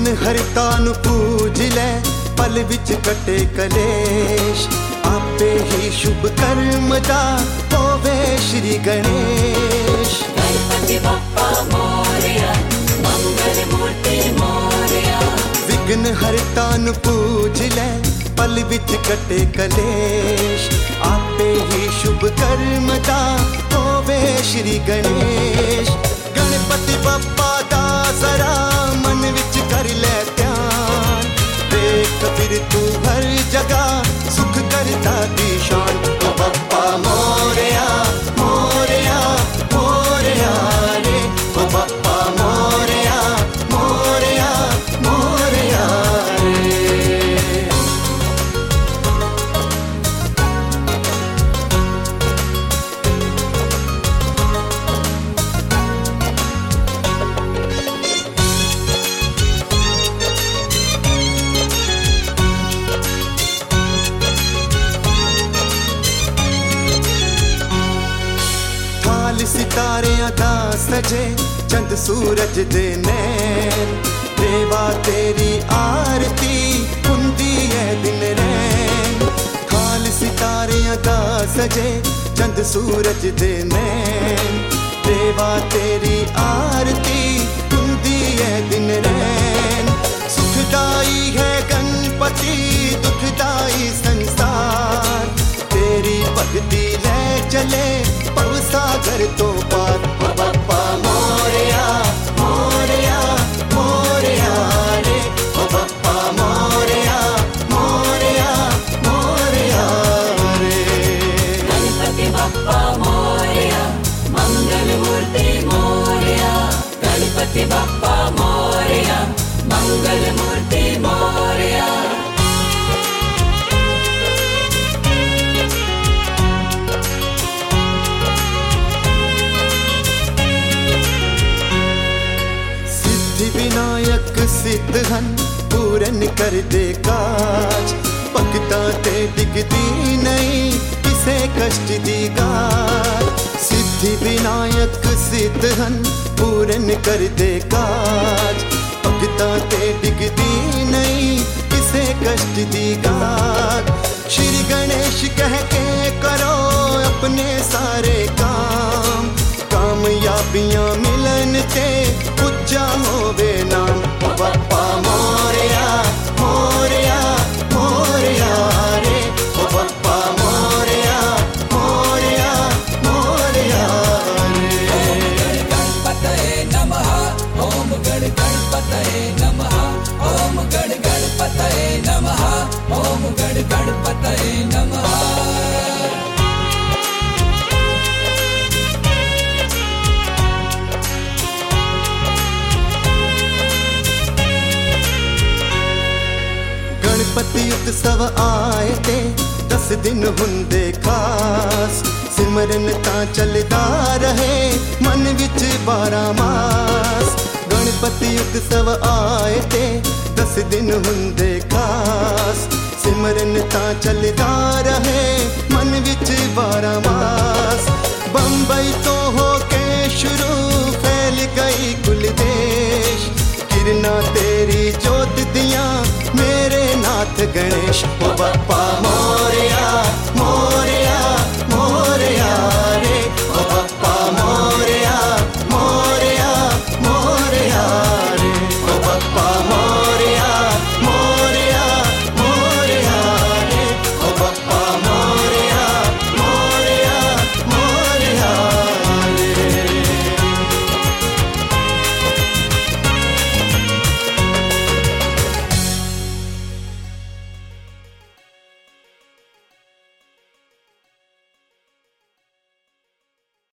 हरता नु पूज लै पल विच कटे कलेश, आपे ही शुभ कर्म दा होवे श्री गणेश। गणपति बप्पा मोरया, मंगल मूर्ति मोरया। विघ्न हरता नु पूज लै पल विच कटे कलेश, आपे ही शुभ कर्म दा होवे श्री गणेश। गणपति बप्पा दा जरा मन विच कर ले ध्यान, देख फिर तू हर जगह सुख करता दी शान। ओ बप्पा मोरया मोरया मोरया रे, ओ बप्पा मोरया मोरया मोरया रे। सितारियां दा सजे चंद सूरज दे नैन, देवा तेरी आरती हुंदी है दिन रैन। खाल सितारियां दा सजे चंद सूरज दे नैन, देवा तेरी आरती हुंदी है दिन रैन। सुखदाई है गणपति दुखदाई संसार, तेरी भक्ति ले चले सागर तो पार। ओ बप्पा मोरया मोरया मोरया रे, ओ बप्पा मोरया मोरया मोरया रे। गणपति बप्पा मोरया, मंगल मूर्ति मोरया। गणपति बप्पा मोरया, मंगल मूर्ति मोरया। विनायक सिद्ध हन पूरन कर दे काज, भगतां ते डिगदी नहीं किसे कष्ट दी गाज। सिद्धि विनायक सिद्ध हन पूरन कर दे काज, भगतां ते डिगदी नहीं किसे कष्ट दी गाज। श्री गणेश कह के करो अपने सारे काम, कामयाबियां मिलन ते उच्चा होवे नाम। ओ बप्पा मोरया मोरया मोरया रे, ओ बप्पा मोरया मोरया मोरया रे। गणपतये नमः, ओम गण गणपतये नमः, ओम गण गणपतये नमः, ओम गण गणपतये नमः। गणपति उत्सव आए ते 10 दिन हुंदे खास, सिमरन तां चलदा रहे मन विच 12 मास। गणपति उत्सव आए ते 10 दिन हुंदे खास, सिमरन तां चलदा रहे मन विच 12 मास। बंबई तो होके शुरू फैल गई कुल देश, किरणा तेरी जोत दियां मेरे नाथ गणेश। ओ बप्पा